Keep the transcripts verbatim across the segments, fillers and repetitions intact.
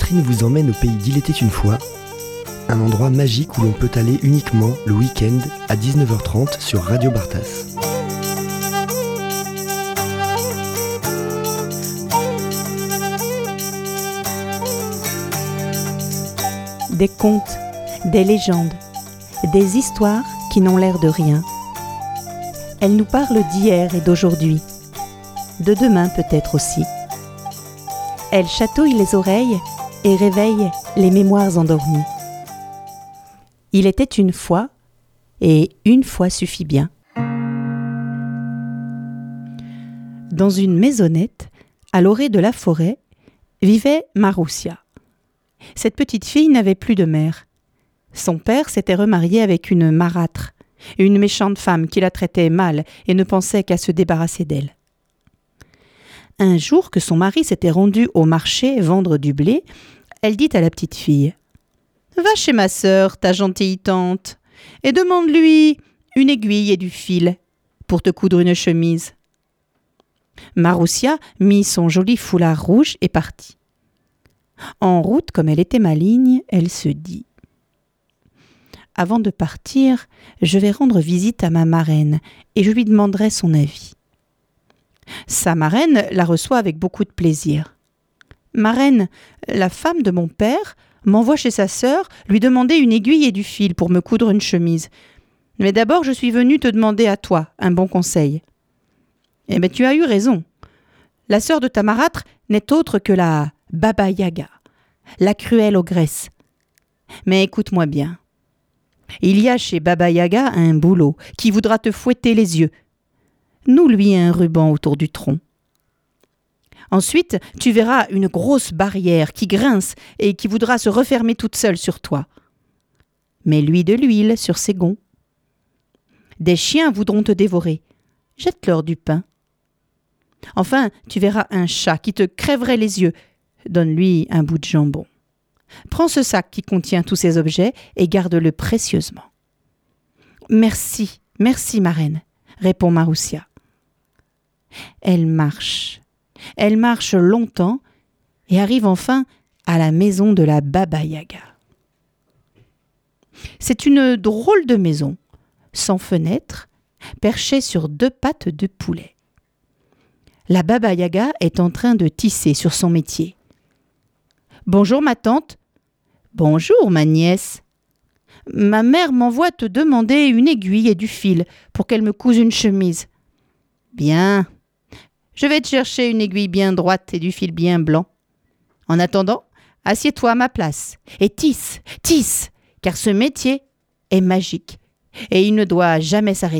Catherine vous emmène au pays d'Il était une fois, un endroit magique où l'on peut aller uniquement le week-end à dix-neuf heures trente sur Radio Bartas. Des contes, des légendes, des histoires qui n'ont l'air de rien. Elles nous parlent d'hier et d'aujourd'hui, de demain peut-être aussi. Elles chatouillent les oreilles et réveillent les mémoires endormies. Il était une fois, et une fois suffit bien. Dans une maisonnette, à l'orée de la forêt, vivait Maroussia. Cette petite fille n'avait plus de mère. Son père s'était remarié avec une marâtre, une méchante femme qui la traitait mal et ne pensait qu'à se débarrasser d'elle. Un jour que son mari s'était rendu au marché vendre du blé, elle dit à la petite fille « Va chez ma sœur, ta gentille tante, et demande-lui une aiguille et du fil pour te coudre une chemise. » Maroussia mit son joli foulard rouge et partit. En route, comme elle était maligne, elle se dit « Avant de partir, je vais rendre visite à ma marraine et je lui demanderai son avis. » Sa marraine la reçoit avec beaucoup de plaisir. « Marraine, la femme de mon père m'envoie chez sa sœur lui demander une aiguille et du fil pour me coudre une chemise. Mais d'abord, je suis venue te demander à toi un bon conseil. » « Eh bien, tu as eu raison. La sœur de ta marâtre n'est autre que la Baba Yaga, la cruelle ogresse. Mais écoute-moi bien. Il y a chez Baba Yaga un bouleau qui voudra te fouetter les yeux. Noue-lui un ruban autour du tronc. Ensuite, tu verras une grosse barrière qui grince et qui voudra se refermer toute seule sur toi. Mets-lui de l'huile sur ses gonds. Des chiens voudront te dévorer. Jette-leur du pain. Enfin, tu verras un chat qui te crèverait les yeux. Donne-lui un bout de jambon. Prends ce sac qui contient tous ces objets et garde-le précieusement. « Merci, merci, marraine, » répond Maroussia. Elle marche. Elle marche longtemps et arrive enfin à la maison de la Baba Yaga. C'est une drôle de maison, sans fenêtre, perchée sur deux pattes de poulet. La Baba Yaga est en train de tisser sur son métier. « Bonjour ma tante. »« Bonjour ma nièce. »« Ma mère m'envoie te demander une aiguille et du fil pour qu'elle me couse une chemise. »« Bien. Je vais te chercher une aiguille bien droite et du fil bien blanc. En attendant, assieds-toi à ma place et tisse, tisse, car ce métier est magique et il ne doit jamais s'arrêter. »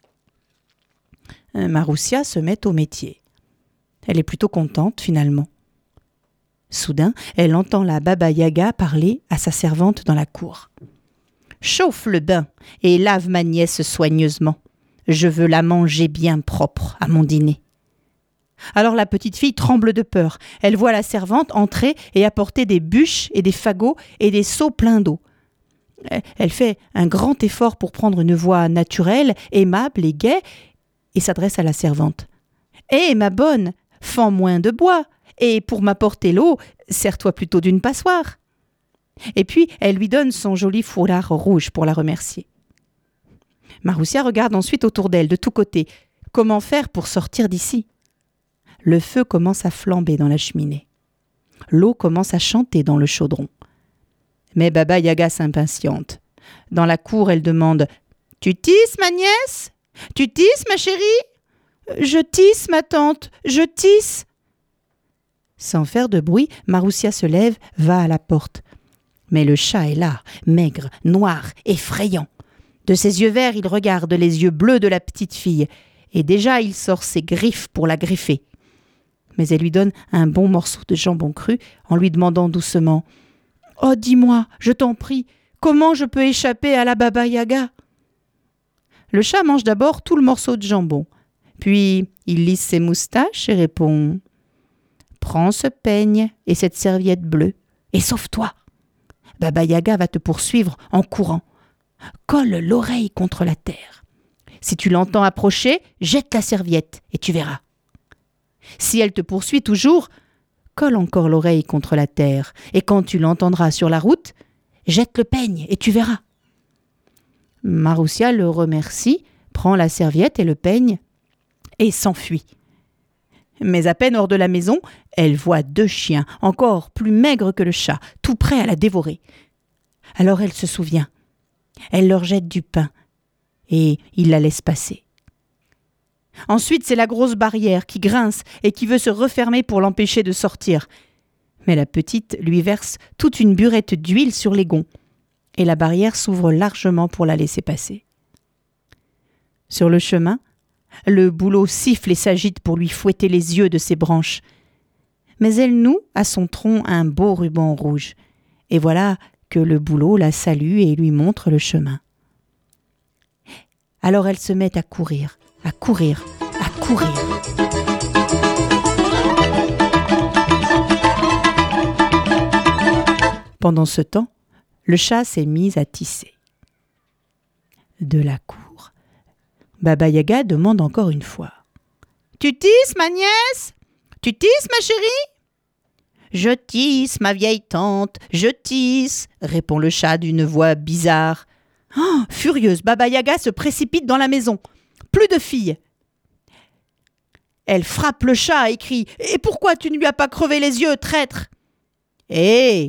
Maroussia se met au métier. Elle est plutôt contente finalement. Soudain, elle entend la Baba Yaga parler à sa servante dans la cour. « Chauffe le bain et lave ma nièce soigneusement. Je veux la manger bien propre à mon dîner. » Alors la petite fille tremble de peur. Elle voit la servante entrer et apporter des bûches et des fagots et des seaux pleins d'eau. Elle fait un grand effort pour prendre une voix naturelle, aimable et gaie, et s'adresse à la servante. « Hé, ma bonne, fends moins de bois, et pour m'apporter l'eau, sers-toi plutôt d'une passoire. » Et puis, elle lui donne son joli foulard rouge pour la remercier. Maroussia regarde ensuite autour d'elle, de tous côtés. Comment faire pour sortir d'ici ? Le feu commence à flamber dans la cheminée. L'eau commence à chanter dans le chaudron. Mais Baba Yaga s'impatiente. Dans la cour, elle demande « Tu tisses, ma nièce ? Tu tisses, ma chérie ? » ?»« Je tisse, ma tante, je tisse. » Sans faire de bruit, Maroussia se lève, va à la porte. Mais le chat est là, maigre, noir, effrayant. De ses yeux verts, il regarde les yeux bleus de la petite fille. Et déjà, il sort ses griffes pour la griffer. Mais elle lui donne un bon morceau de jambon cru en lui demandant doucement « Oh, dis-moi, je t'en prie, comment je peux échapper à la Baba Yaga ?» Le chat mange d'abord tout le morceau de jambon. Puis, il lisse ses moustaches et répond « Prends ce peigne et cette serviette bleue et sauve-toi. Baba Yaga va te poursuivre en courant. Colle l'oreille contre la terre. Si tu l'entends approcher, jette la serviette et tu verras. Si elle te poursuit toujours, colle encore l'oreille contre la terre, et quand tu l'entendras sur la route, jette le peigne et tu verras. » Maroussia le remercie, prend la serviette et le peigne et s'enfuit. Mais à peine hors de la maison, elle voit deux chiens, encore plus maigres que le chat, tout prêts à la dévorer. Alors elle se souvient. Elle leur jette du pain et ils la laissent passer. Ensuite, c'est la grosse barrière qui grince et qui veut se refermer pour l'empêcher de sortir. Mais la petite lui verse toute une burette d'huile sur les gonds et la barrière s'ouvre largement pour la laisser passer. Sur le chemin, le bouleau siffle et s'agite pour lui fouetter les yeux de ses branches. Mais elle noue à son tronc un beau ruban rouge. Et voilà que le bouleau la salue et lui montre le chemin. Alors elle se met à courir, à courir, à courir. Pendant ce temps, le chat s'est mis à tisser. De la cour, Baba Yaga demande encore une fois. « Tu tisses, ma nièce ? Tu tisses, ma chérie ?»« Je tisse, ma vieille tante, je tisse, » répond le chat d'une voix bizarre. Oh, furieuse, Baba Yaga se précipite dans la maison. Plus de filles. Elle frappe le chat et crie « Et pourquoi tu ne lui as pas crevé les yeux, traître ?»« Hé !»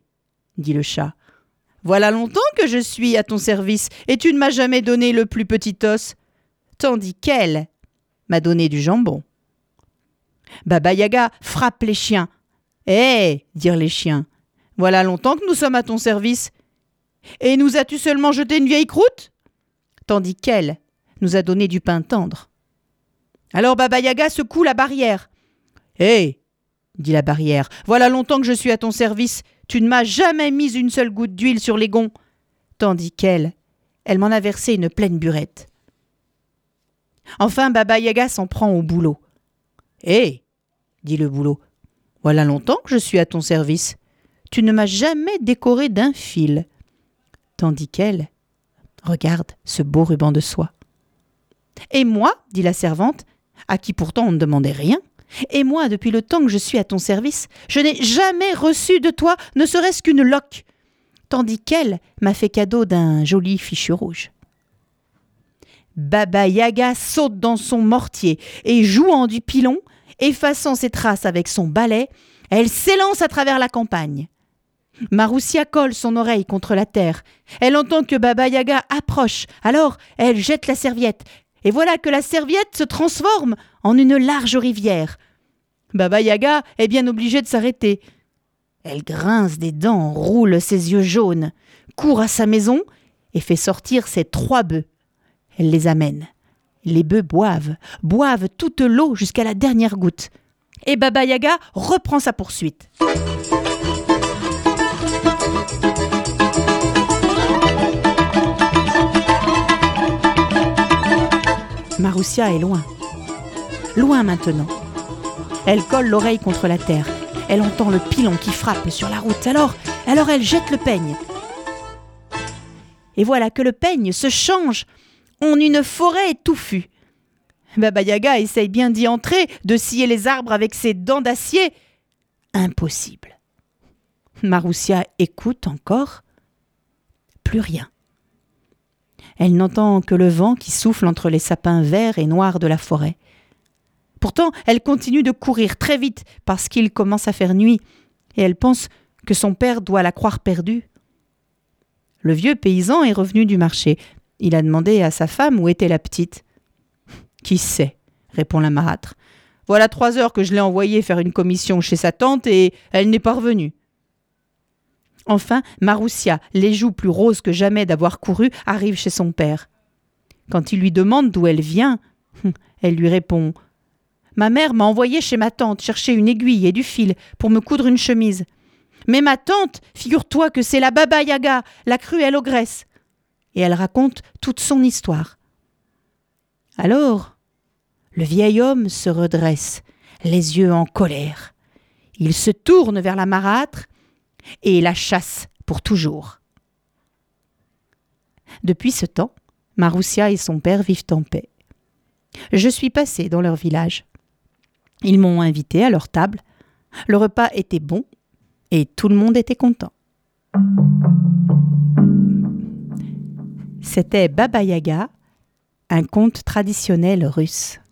dit le chat. « Voilà longtemps que je suis à ton service et tu ne m'as jamais donné le plus petit os. » Tandis qu'elle m'a donné du jambon. Baba Yaga frappe les chiens. « Hé !» dirent les chiens. « Voilà longtemps que nous sommes à ton service. Et nous as-tu seulement jeté une vieille croûte ?» Tandis qu'elle nous a donné du pain tendre. Alors Baba Yaga secoue la barrière. « Hé !» dit la barrière. « Voilà longtemps que je suis à ton service. Tu ne m'as jamais mis une seule goutte d'huile sur les gonds. » Tandis qu'elle, elle m'en a versé une pleine burette. Enfin, Baba Yaga s'en prend au bouleau. « Hé !» dit le bouleau. « Voilà longtemps que je suis à ton service. Tu ne m'as jamais décoré d'un fil. » Tandis qu'elle regarde ce beau ruban de soie. « Et moi, dit la servante, à qui pourtant on ne demandait rien, et moi, depuis le temps que je suis à ton service, je n'ai jamais reçu de toi ne serait-ce qu'une loque. » Tandis qu'elle m'a fait cadeau d'un joli fichu rouge. Baba Yaga saute dans son mortier et jouant du pilon, effaçant ses traces avec son balai, elle s'élance à travers la campagne. Maroussia colle son oreille contre la terre. Elle entend que Baba Yaga approche, alors elle jette la serviette. Et voilà que la serviette se transforme en une large rivière. Baba Yaga est bien obligée de s'arrêter. Elle grince des dents, roule ses yeux jaunes, court à sa maison et fait sortir ses trois bœufs. Elle les amène. Les bœufs boivent, boivent toute l'eau jusqu'à la dernière goutte. Et Baba Yaga reprend sa poursuite. Maroussia est loin. Loin maintenant. Elle colle l'oreille contre la terre. Elle entend le pilon qui frappe sur la route. Alors, alors elle jette le peigne. Et voilà que le peigne se change en une forêt touffue. Baba Yaga essaye bien d'y entrer, de scier les arbres avec ses dents d'acier. Impossible. Maroussia écoute encore. Plus rien. Elle n'entend que le vent qui souffle entre les sapins verts et noirs de la forêt. Pourtant, elle continue de courir très vite parce qu'il commence à faire nuit et elle pense que son père doit la croire perdue. Le vieux paysan est revenu du marché. Il a demandé à sa femme où était la petite. « Qui sait ?» répond la marâtre. « Voilà trois heures que je l'ai envoyée faire une commission chez sa tante et elle n'est pas revenue. » Enfin, Maroussia, les joues plus roses que jamais d'avoir couru, arrive chez son père. Quand il lui demande d'où elle vient, elle lui répond « Ma mère m'a envoyée chez ma tante chercher une aiguille et du fil pour me coudre une chemise. Mais ma tante, figure-toi que c'est la Baba Yaga, la cruelle ogresse. » Et elle raconte toute son histoire. Alors, le vieil homme se redresse, les yeux en colère. Il se tourne vers la marâtre et la chasse pour toujours. Depuis ce temps, Maroussia et son père vivent en paix. Je suis passée dans leur village. Ils m'ont invitée à leur table. Le repas était bon et tout le monde était content. C'était Baba Yaga, un conte traditionnel russe.